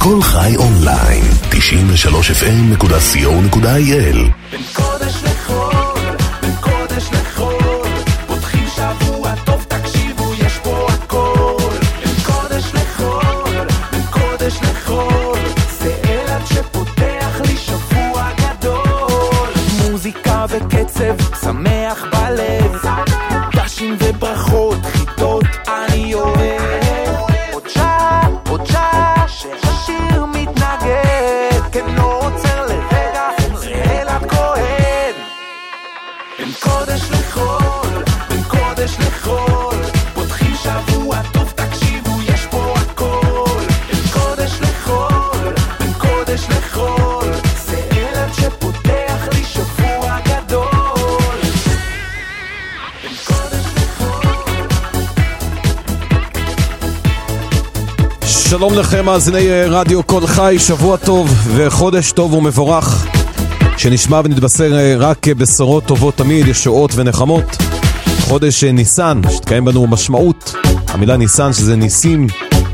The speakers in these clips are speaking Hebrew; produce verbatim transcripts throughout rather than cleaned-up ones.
כל חי אונליין, תשעים ושלוש אף אם נקודה סי או נקודה איי אל. בין קודש לחול, בין קודש לחול, פותחים שבוע טוב, תקשיבו, יש פה הכל. בין קודש לחול, בין קודש לחול, זה אלעד שפותח לי שבוע גדול. מוזיקה וקצב, שמח בלב, דשים וברכות, חידות אני אוהב. עוד שעה, עוד שעה, שהשיר מתנגד, כן לא עוצר לרגע, זה אלעד כהן. בין קודש לחול, בין קודש לחול, פותחים שבוע טוב, תקשיבו, יש פה הכל. בין קודש לחול, בין קודש לחול, זה אלעד שפותח לי שבוע גדול. בין קודש לחול. שלום לכם מאזיני רדיו כל חי, שבוע טוב וחודש טוב ומבורך, שנשמע ונתבשר רק בשורות טובות תמיד, ישועות ונחמות. חודש ניסן, שתקיים בנו משמעות המילה ניסן, שזה ניסים.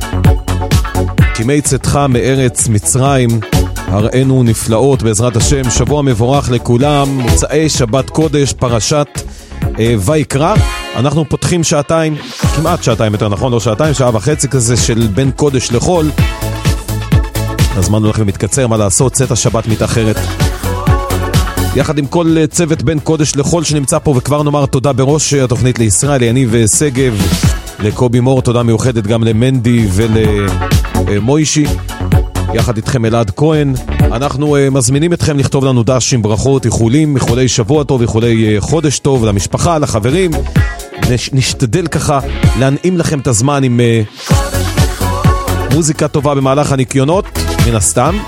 כימי צאתך מארץ מצרים, הראינו נפלאות בעזרת השם. שבוע מבורך לכולם, מוצאי שבת קודש, פרשת אה, ויקרא. אנחנו פותחים שעתיים, כמעט שעתיים יותר נכון, לא שעתיים, שעה וחצי כזה של בין קודש לחול. הזמן הולך ומתקצר, מה לעשות, צאת השבת מתאחרת. יחד עם כל צוות בין קודש לחול שנמצא פה, וכבר נאמר תודה בראש התוכנית לישראל, יניב וסגב, לקובי מור, תודה מיוחדת גם למנדי ולמוישי, יחד איתכם אלעד כהן. אנחנו uh, מזמינים אתכם לכתוב לנו דש עם ברכות, איחולים, איחולי שבוע טוב, איחולי uh, חודש טוב למשפחה, לחברים. נש, נשתדל ככה להנעים לכם את הזמן עם uh, מוזיקה טובה במהלך הניקיונות, מן הסתם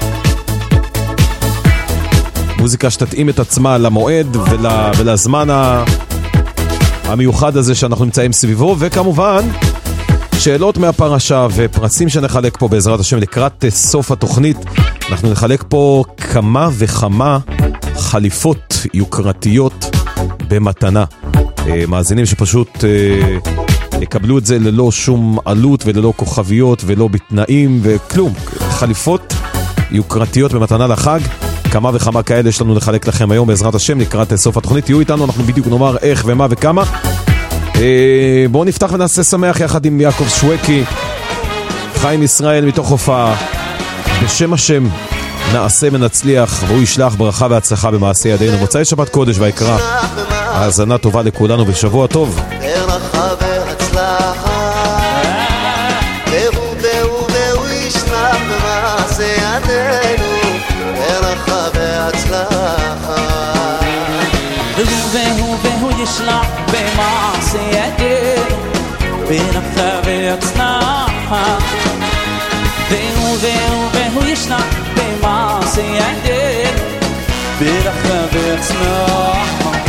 מוזיקה שתתאים את עצמה למועד ול, ולזמן ה, המיוחד הזה שאנחנו נמצאים סביבו, וכמובן שאלות מהפרשה ופרסים שנחלק פה בעזרת השם לקראת סוף התוכנית. אנחנו נחלק פה כמה וכמה חליפות יוקרתיות במתנה, מאזינים שפשוט יקבלו את זה ללא שום עלות וללא כוכביות ולא בתנאים וכלום. חליפות יוקרתיות במתנה לחג, כמה וכמה כאלה יש לנו לחלק לכם היום בעזרת השם לקראת סוף התוכנית. תהיו איתנו, אנחנו בדיוק נאמר איך ומה וכמה. בואו נפתח ונעשה שמח יחד עם יעקב שווקי, חיים ישראל מתוך הופעה. בשם השם נעשה ונצליח, והוא ישלח ברכה והצלחה במעשה ידינו. מוצאי שבת קודש ויקרא, האזנה טובה לכולנו ושבוע טוב. ברכה והצלחה, והוא והוא והוא ישלח במעשה ידינו. ברכה והצלחה, והוא והוא והוא ישלח במעשה ידינו. ברכה והצלחה, והוא והוא והוא ישלח במעשה ידינו. ברכה והצלחה.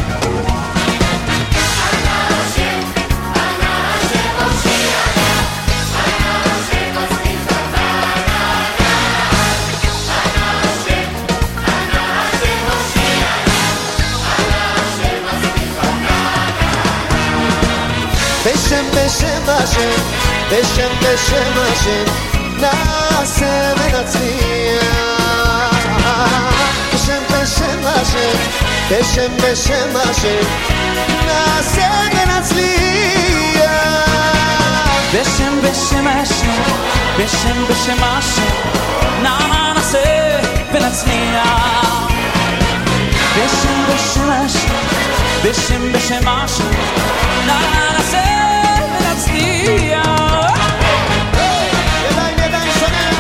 בשם בשם השם, בשם בשם השם, נעשה ונצליח. בשם בשם השם, בשם בשם השם, נעשה ונצליח. בשם בשם השם, בשם בשם השם, נעשה ונצליח. בשם בשם השם, בשם בשם השם, נעשה ונצליח. ידיים ידיים שונה.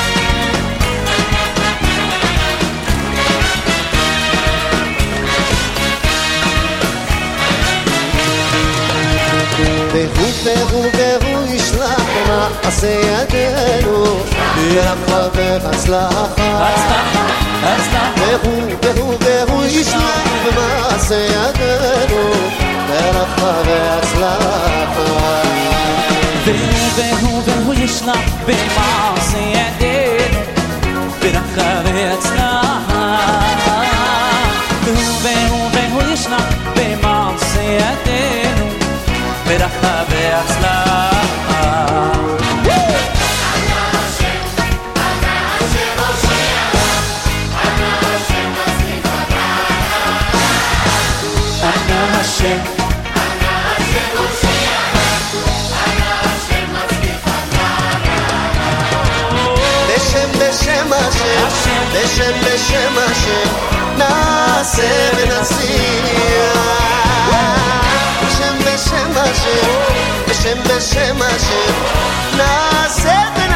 והוא והוא והוא ישלח במעשה ידינו. ברכה והצלחה, והוא והוא והוא ישלח במעשה ידינו. ברכה והצלחה, והוא והוא והוא ישלח במעשה ידינו. ברכה והצלחה, והוא והוא והוא ישלח במעשה ידינו. ברכה והצלחה. השם בשם בשם השם בשם בשם השם נעשה ונצליח בשם בשם השם בשם בשם השם נעשה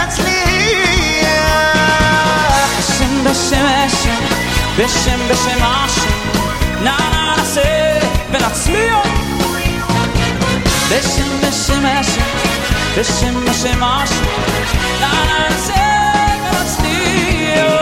ונצליח בשם בשם השם בשם בשם השם נעשה ונצליח בשם בשם השם בשם בשם השם נעשה ונצליח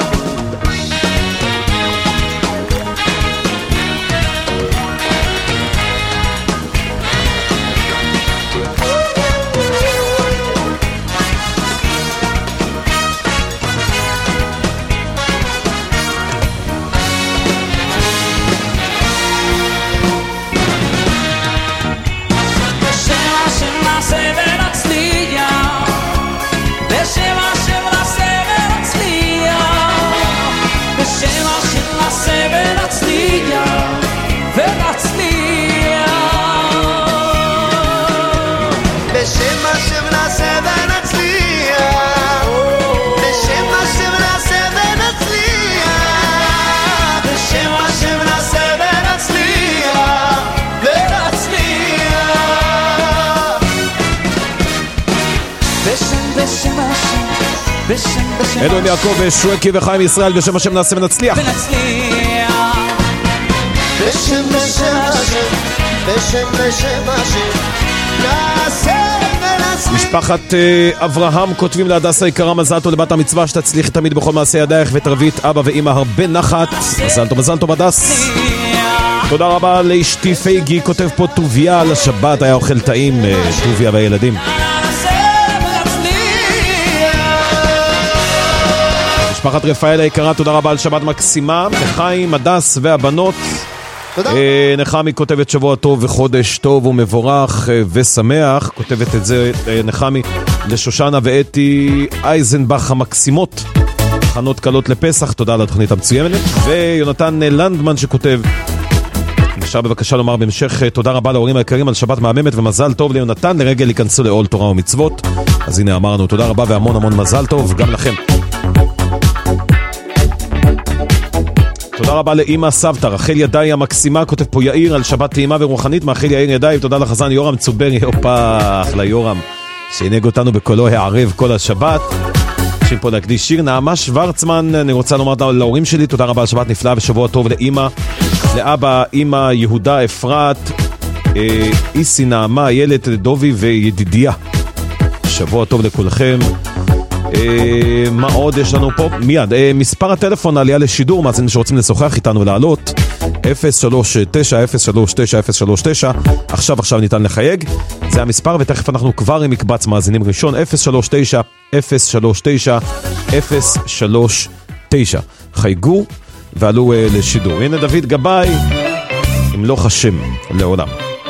אלון יעקב, שוקי וחיים ישראל, בשם השם נעשה ונצליח. בשם בשם השם, בשם בשם השם נעשה ונצליח. משפחת אברהם כותבים להדסה יקרה מזל טוב לבת המצווה, שתצליחי תמיד בכל מעשה ידייך ותרבי את אבא ואמא הרבה נחת. מזל טוב, מזל טוב הדס. תודה רבה לאשתי פייגי, כותב פה טוביה על השבת, היה אוכל טעים, טוביה והילדים. משפחת רפאל היקרה, תודה רבה על שבת מקסימה. לחיים, הדס והבנות. אה, נחמי כותבת שבוע טוב וחודש טוב ומבורך אה, ושמח. כותבת את זה אה, נחמי לשושנה ואתי אייזנבך המקסימות, חנות קלות לפסח. תודה על התוכנית המצוינת. ויונתן לנדמן שכותב, אפשר בבקשה לומר בהמשך תודה רבה להורים היקרים על שבת מהממת ומזל טוב ליונתן לרגל ייכנסו לעול תורה ומצוות. אז הנה אמרנו תודה רבה והמון המון מזל טוב גם לכם. תודה רבה לאמא סבתא רחל ידעי המקסימה, כותב פה יאיר על שבת טעימה ורוחנית, מאחל יאיר ידעי. תודה לחזן יורם צוברי, אופה, אחלה יורם שהנהג אותנו בקולו הערב כל השבת. רוצים פה להקדיש שיר. נעמה שוורצמן, אני רוצה לומר להורים שלי תודה רבה על שבת נפלאה ושבוע טוב לאמא, לאבא, אמא, יהודה, אפרת, אה, איסי, נעמה, ילד, דובי וידידיה. שבוע טוב לכולכם. אה, מה עוד יש לנו פה? מיד, אה, מספר הטלפון העלייה לשידור, מאזינים שרוצים לשוחח איתנו ולעלות, אפס שלוש תשע אפס שלוש תשע אפס שלוש תשע. עכשיו עכשיו ניתן לחייג, זה המספר, ותכף אנחנו כבר עם מקבץ מאזינים ראשון, אפס שלוש תשע אפס שלוש תשע אפס שלוש תשע. חייגו ועלו אה, לשידור. הנה דוד גבאי עם לא חשם לעולם.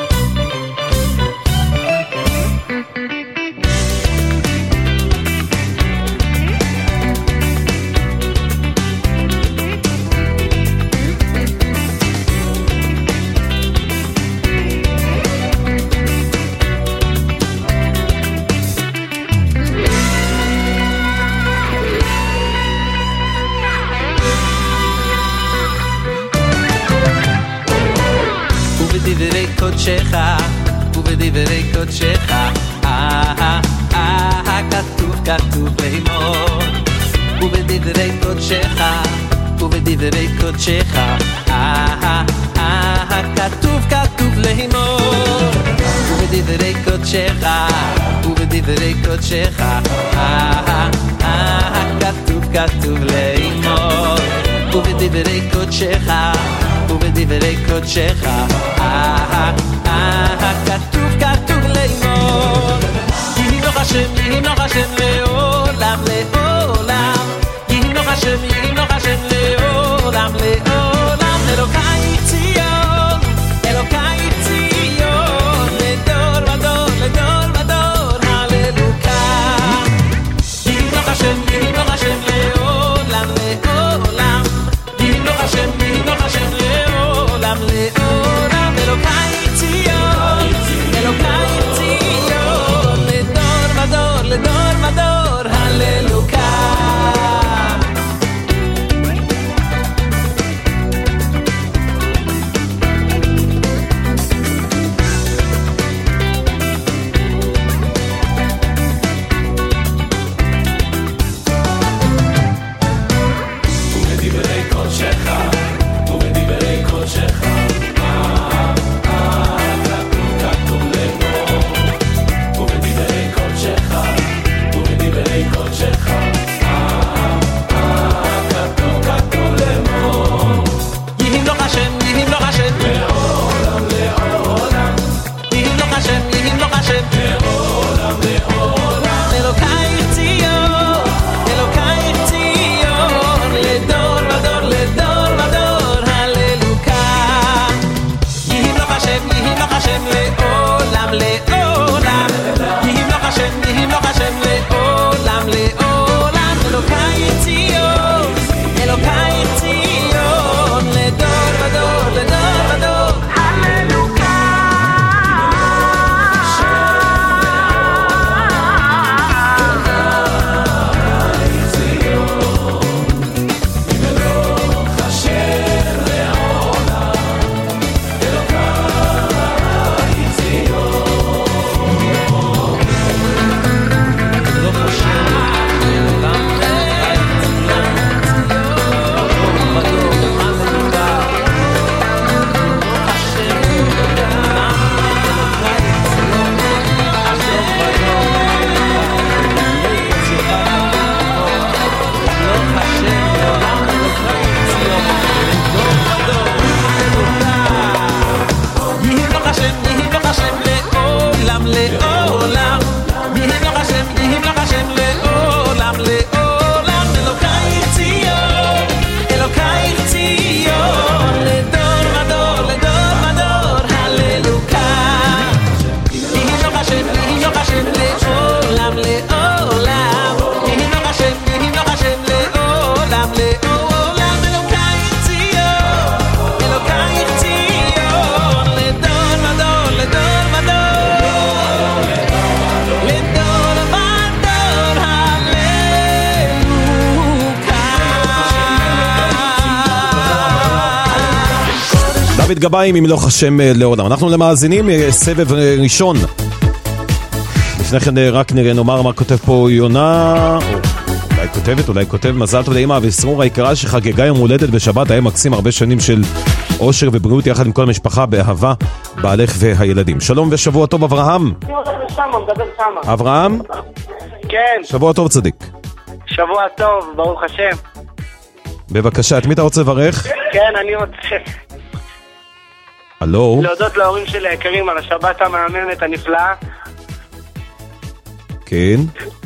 קודשך ובדברי קודשך אה אה אה כתוב כתוב לאמור ובדברי קודשך ובדברי קודשך אה אה אה כתוב כתוב לאמור ובדברי קודשך ובדברי קודשך אה אה אה כתוב כתוב לאמור ובדברי קודשך ובדברי קודשך אה אה כתוב כתוב לאמור ימלוך השם ימלוך השם לעולם לעולם ימלוך השם ימלוך השם לעולם לעולם אלוקי ציון אלוקי ציון לדור ודור לדור ודור הללוקה ימלוך השם ימלוך השם לעולם לעולם ימלוך השם ימלוך השם לעולם לעולם אלוקי דוד גביים, אם לא חשם לעולם. אנחנו למאזינים, סבב ראשון. לפני כן רק נראה, נאמר מה כותב פה יונה, או אולי כותבת, אולי כותב, מזל טוב לאמא וסרור היקרה שחגגה יום הולדת בשבת, היה מקסים, הרבה שנים של אושר ובריאות יחד עם כל המשפחה, באהבה, בעלך והילדים. שלום ושבוע טוב אברהם. אברהם? כן. שבוע טוב צדיק. שבוע טוב, ברוך השם. בבקשה, את מי אתה רוצה לברך? כן, אני רוצה הלו? להודות להורים שלי היקרים על השבת המאמנת הנפלאה. כן.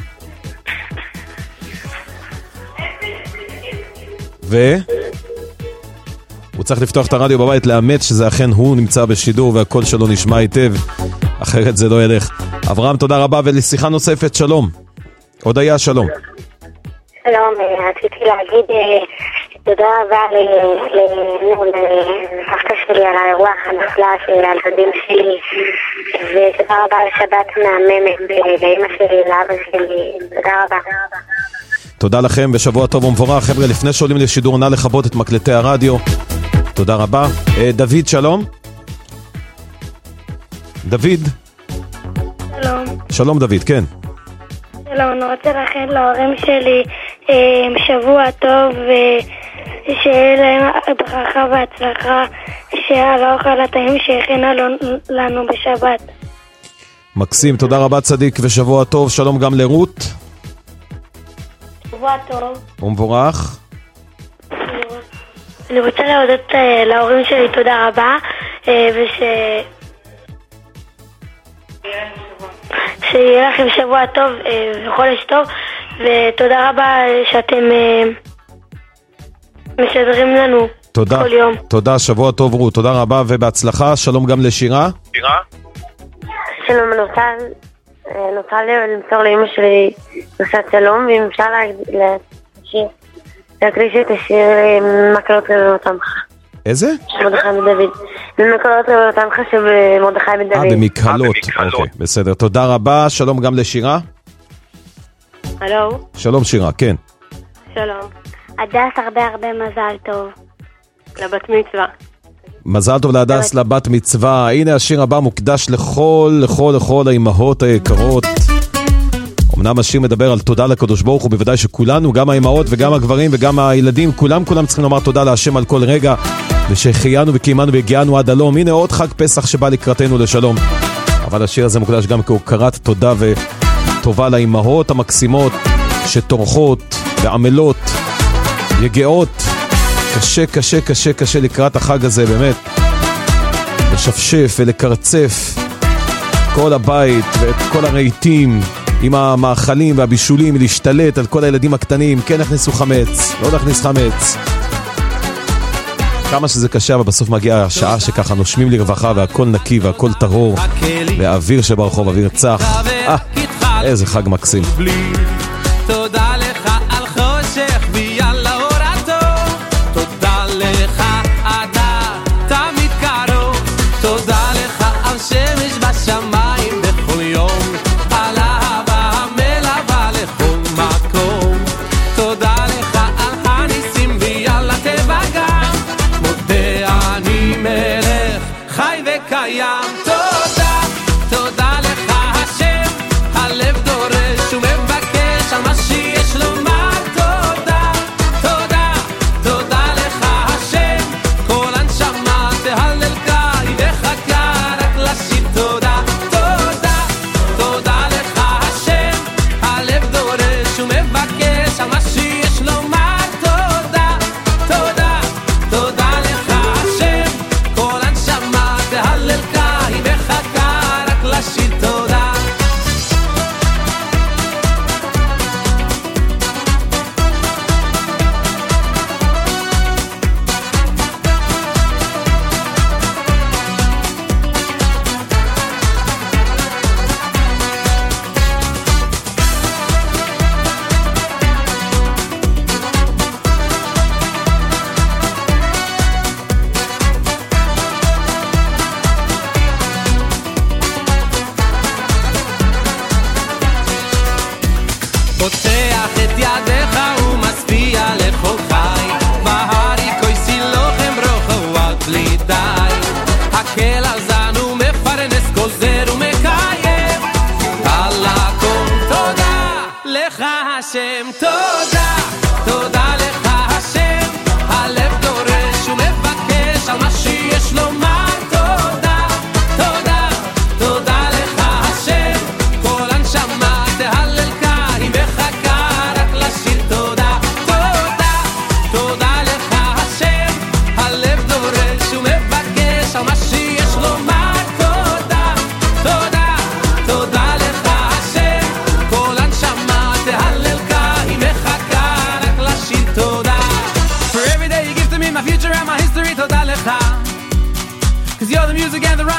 ו? הוא צריך לפתוח את הרדיו בבית, לאמת שזה אכן הוא נמצא בשידור והקול שלו נשמע היטב, אחרת זה לא ילך. אברהם, תודה רבה, ולשיחה נוספת, שלום. עוד היה, שלום. שלום, רציתי להגיד תודה רבה לסבתא שלי על האירוח הנפלא של הילדים שלי, ותודה רבה לשבת מהממת לאמא שלי, לאבא שלי, תודה רבה. תודה לכם ושבוע טוב ומבורך. חבר'ה, לפני שעולים לשידור נא לכבות את מקלטי הרדיו. תודה רבה. דוד, שלום. דוד. שלום. שלום דוד, כן. שלום, אני רוצה לאחל להורים שלי שבוע טוב ושיהיה להם ברכה והצלחה, שעל האוכל הטעים שהכינה לנו בשבת. מקסים, תודה רבה צדיק ושבוע טוב. שלום גם לרות. שבוע טוב. ומבורך. אני רוצה להודות להורים שלי, תודה רבה, וש... שיהיה לכם שבוע טוב וחודש טוב, ותודה רבה שאתם משדרים לנו תודה, כל יום. תודה, שבוע טוב רות, תודה רבה ובהצלחה. שלום גם לשירה. שירה? שלום, אני רוצה, אני רוצה למסור לאמא שלי נוסעת שלום, ואם אפשר להשאיר, להקדיש את השיר מקלות רבבות עמך. איזה? מרדכי בן דוד. במקלות רבבות עמך שבמרדכי בן דוד. אה, במקהלות. אוקיי, בסדר. תודה רבה. שלום גם לשירה. הלו. שלום שירה, כן. שלום. הדס, הרבה הרבה מזל טוב. לבת מצווה. מזל טוב להדס לבת מצווה. הנה השיר הבא מוקדש לכל, לכל, לכל האימהות היקרות. אמנם השיר מדבר על תודה לקדוש ברוך הוא, בוודאי שכולנו, גם האימהות וגם הגברים וגם הילדים, כולם כולם צריכים לומר תודה להשם על כל רגע, ושחיינו וקיימנו והגיענו עד הלום. הנה עוד חג פסח שבא לקראתנו לשלום. אבל השיר הזה מוקדש גם כהוקרת תודה וטובה לאימהות המקסימות שתורכות ועמלות, יגעות. קשה, קשה, קשה, קשה לקראת החג הזה, באמת. לשפשף ולקרצף כל הבית ואת כל הרהיטים עם המאכלים והבישולים, להשתלט על כל הילדים הקטנים. כן נכניסו חמץ, לא נכניס חמץ. כמה שזה קשה, אבל בסוף מגיעה השעה שככה נושמים לרווחה והכל נקי והכל טהור, והאוויר שברחוב אוויר צח. אה, איזה חג מקסים. תודה לך על חושך ויאללה אורתו, תודה לך אתה תמיד קרוב, תודה לך על שמש בשמיים בכל יום, על אהבה המלווה לכל מקום, תודה לך על הניסים ויאללה טבע גם, מודה אני מלך חי וקיים. תודה, תודה לך השם, הלב דורש ומבקש,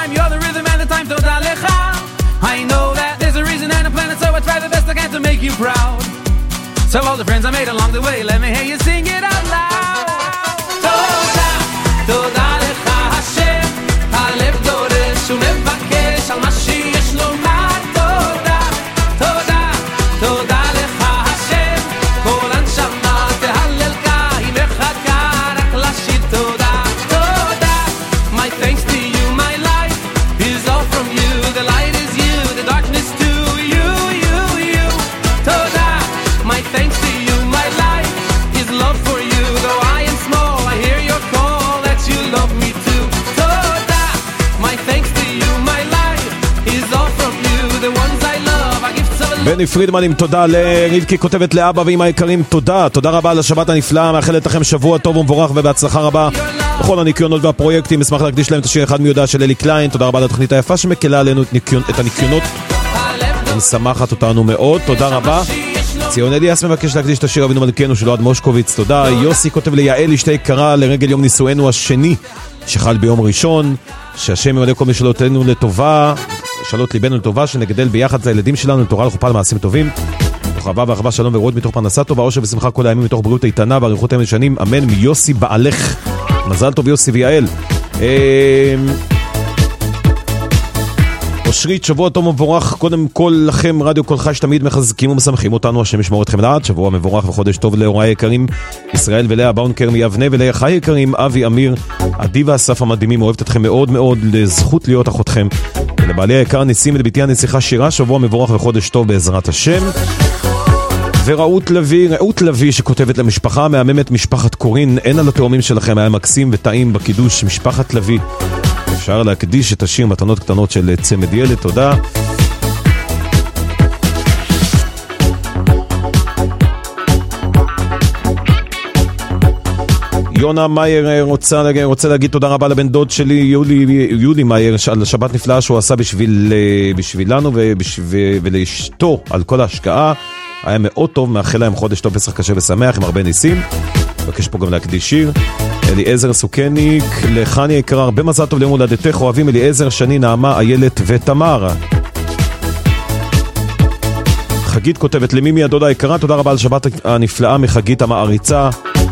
rhyme, you're the rhythm and the time, תודה לך. I know that there's a reason and a plan, and so I try the best I can to make you proud. Tell all the friends I made along the way, let me hear you sing it out loud. תודה, תודה לך השם, הלב דורש ומבקש על מה שיש לומר. תודה, תודה, תודה לך השם, כל הנשמה תהללך, היא מחכה רק לשיר תודה. תודה, my thanks to you, my life is all from you, the light is you, the darkness too, you, you, you. תודה, my thanks to you, my life is love for you, though I am small, I hear your call that you love me too. תודה, my thanks to you, my life is all from you, the ones I love, I give so much. בני פרידמן עם תודה לרבקי, כותבת לאבא ואמא היקרים, תודה, תודה רבה על השבת הנפלאה, מאחלת לכם שבוע טוב ומבורך ובהצלחה רבה בכל הניקיונות והפרויקטים. אשמח להקדיש להם את השיר אחד מיודע של אלי קליין. תודה רבה על התוכנית היפה שמקלה עלינו את, ניקיון, את הניקיונות, משמחת אותנו מאוד, תודה רבה. ציון אליאס מבקש להקדיש את השיר אבינו מלכנו של אוהד מושקוביץ, תודה. יוסי כותב ליעל אשתי יקרה לרגל יום נישואינו השני שחל ביום ראשון, שהשם ימלא כל משאלותינו לטובה, שאלות ליבנו לטובה, שנגדל ביחד לילדים שלנו לתורה לחופה למעשים טובים, מתוך אהבה והרחבה, שלום ורעות, מתוך פרנסה טובה, עושר ושמחה כל הימים, מתוך בריאות איתנה ואריכות ימים ושנים, אמן. מיוסי בעלך, מזל טוב יוסי ויעל. אושרית, שבוע טוב ומבורך קודם כל לכם, רדיו כל חי שתמיד מחזקים ומשמחים אותנו, השם ישמור אתכם לעד. שבוע מבורך וחודש טוב להוריי היקרים ישראל ולאה באונקר מיבנה, ולאה חי יקרים, אבי אמיר, עדי ואסף המדהימים, אוהבת אתכם מאוד מאוד, לזכות להיות אחותכם. ולבעלי היקר ניסים ולביתי הנסיכה שירה, שבוע מבורך וחודש טוב בעזרת השם. ורעות לוי, רעות לוי שכותבת למשפחה מהממת, משפחת קורין, אין על התאומים שלכם, היה מקסים וטעים בקידוש, משפחת לוי. אפשר להקדיש את השיר מתנות קטנות של צמד ילד, תודה. יונה מאייר רוצה, רוצה להגיד תודה רבה לבן דוד שלי יולי, יולי מאייר על השבת נפלאה שהוא עשה בשביל, בשבילנו ובשביל, ולאשתו על כל ההשקעה, היה מאוד טוב, מאחל להם חודש טוב, פסח קשה ושמח עם הרבה ניסים. מבקש פה גם להקדיש שיר. אליעזר סוכניק, לחני יקרה, הרבה מזל טוב ליום הולדתך, אוהבים אליעזר, שני, נעמה, איילת ותמר. חגית כותבת למימי הדודה יקרה, תודה רבה על שבת הנפלאה מחגית המעריצה.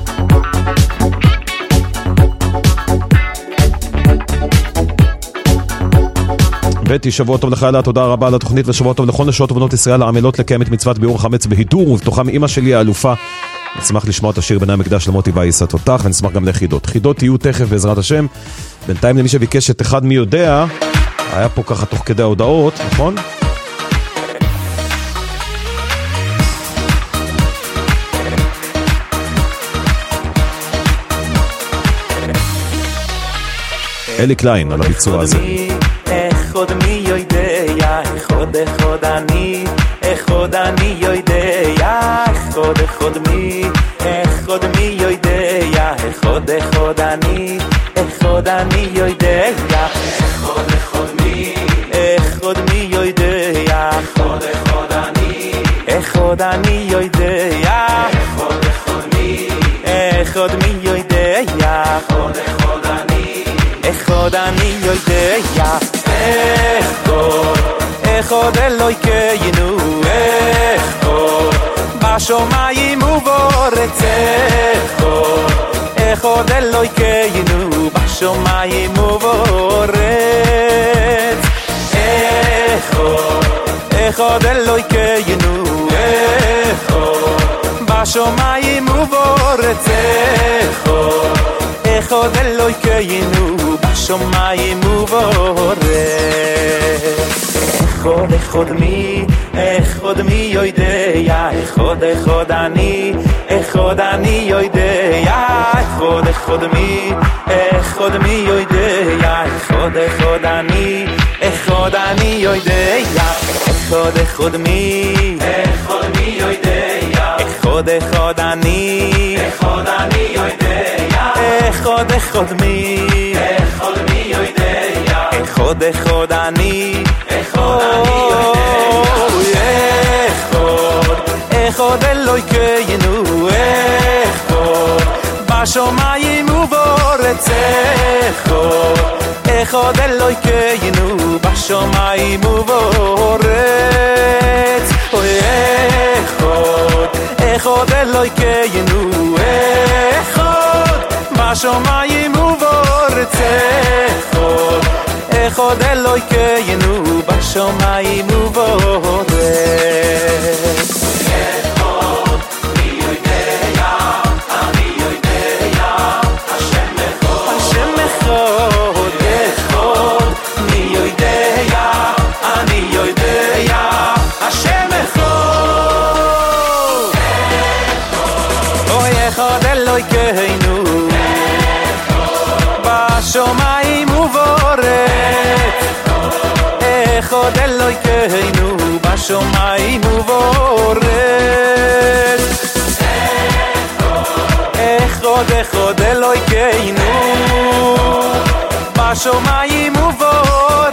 בטי, שבוע טוב לך אליה, תודה רבה על התוכנית, ושבוע טוב לכל נשות ובנות ישראל העמלות לקיים את מצוות ביעור חמץ בהידור, ובתוכם אמא שלי האלופה. נשמח לשמוע את השיר בני המקדש למוטי וייסה תותח, ונשמח גם לחידות. חידות תהיו תכף בעזרת השם. בינתיים למי שביקש את אחד מי יודע, היה פה ככה תוך כדי ההודעות, נכון? אלי קליין על הביצוע הזה. עוד מי יודע, אחד אחד אני, אחד אני יודע, אחד אחד מי, אחד מי יודע, אחד אחד אני, אחד אני יודע, אחד אחד מי, אחד מי יודע, אחד אחד אני, אחד אני יודע, אחד אחד מי, אחד מי יודע, אחד אחד אני, אחד אני יודע. אחד, אחד אלוהינו, אחד, בשמיים ובארץ, אחד, אחד אלוהינו, בשמיים ובארץ, אחד, אחד אלוהינו, אחד, בשמיים ובארץ, אחד, אחד אלוהינו, בשמיים ובארץ. אחד אחד מי, אחד מי יודע, אחד אחד אני, אחד אני יודע, אחד אחד מי, אחד מי יודע, אחד אחד אני, אחד אני יודע, אחד אחד מי, אחד מי יודע, אחד אחד אני, אחד אני יודע, אחד אחד מי, אחד מי יודע, אחד אחד אני, אחד אני יודע, אחד אלוהינו, אחד בשמיים ובארץ, אחד אחד אלוהינו בשמיים ובארץ. אוי אחד, אחד אלוהינו, אחד בשמיים ובארץ. אחד, אחד אלוהינו בשמיים ובארץ. בשמיים ובארץ, אחד אלוהינו בשמיים ובארץ. אחד אחד אלוהינו בשמיים ובארץ,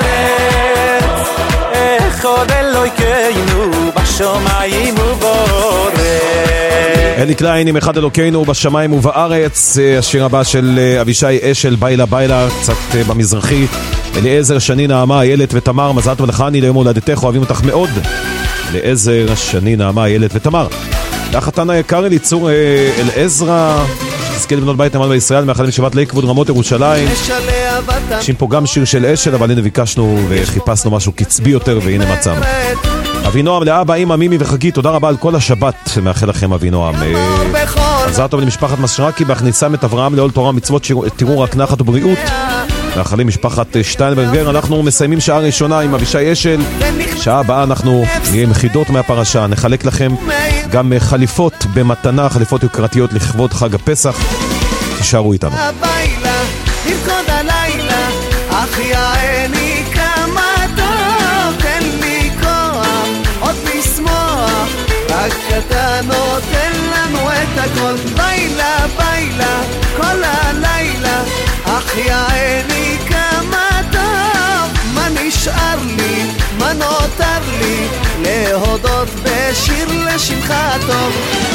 אחד אלוהינו בשמיים ובארץ. אלי קליין עם אחד אלוקינו בשמיים ובארץ. השיר הבא של אבישי אשל, ביילה ביילה, קצת במזרחי. אליעזר, שני, נעמה, איילת ותמר, מזל טוב לחני ליום הולדתך, אוהבים אותך מאוד. אליעזר, שני, נעמה, איילת ותמר. לחתן היקר אליצור אלעזרה, שתזכה לבנות בית נאמן בישראל, מאחלים שבת לכבוד רמות ירושלים. שים פה גם שיר של אשל, אבל הנה ביקשנו וחיפשנו משהו קצבי יותר, והנה מצאנו. אבינועם, לאבא, אמא, מימי וחגית, תודה רבה על כל השבת, מאחל לכם אבינועם. מזל טוב למשפחת משרקי בהכניסם את אברהם לעול תורה ומצוות, תראו רק נחת ובריאות. מאחלים משפחת שטיינברגר. אנחנו מסיימים שעה ראשונה עם אבישי אשל. שעה הבאה אנחנו נהיה עם חידות מהפרשה, נחלק לכם גם חליפות במתנה, חליפות יוקרתיות לכבוד חג הפסח. תישארו איתנו. הבילה, ירקוד הלילה, אחי העני כמה טוב, תן לי כוח, עוד לשמוח, רק אתה נותן לנו את הכל. בילה, בילה, כל הלילה, אחי העני כמה טוב, מה נשאר לי, מה נותר לי, להודות בשיר לשמך טוב.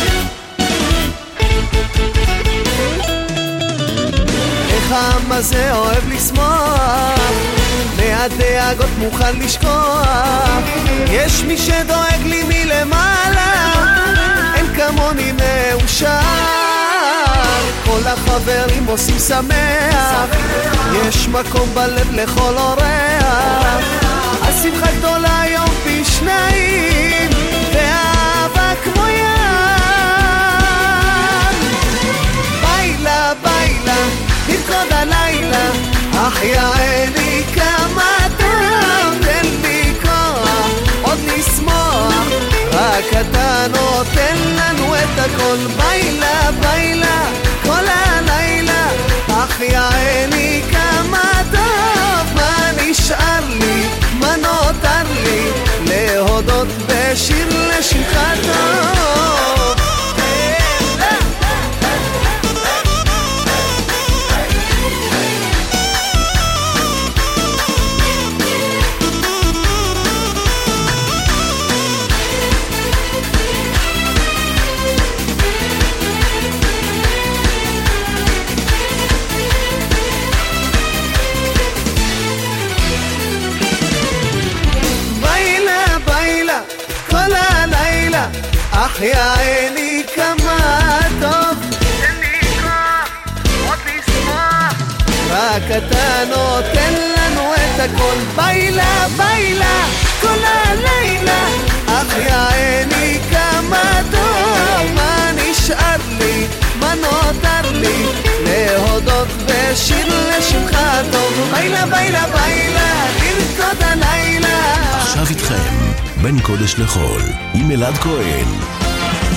כמה זה אוהב לשמוח, מהדאגות מוכן לשכוח, יש מי שדואג לי מלמעלה, אין כמוני מאושר, כל החברים עושים שמח, יש מקום בלב לכל אורח, השמחה גדולה יום פי שניים, ואהבה כמו ים. בילה בילה ירקוד הלילה, אחי העני כמה טוב, תן לי כוח, עוד לשמוח, רק אתה נותן לנו את הכל. בילה בילה כל הלילה, אחי העני כמה טוב, מה נשאר לי, מה נותר לי, להודות בשיר לשמך טוב. אחי העני כמה טוב, תן לי כוח, עוד לשמוח, רק אתה נותן לנו את הכל. בילה בילה כל הלילה, אחי העני כמה טוב, מה נשאר לי, מה נותר לי, להודות בשיר לשמך טוב. בילה בילה בילה ירקוד הלילה. עכשיו איתכם בין קודש לחול עם אלעד כהן.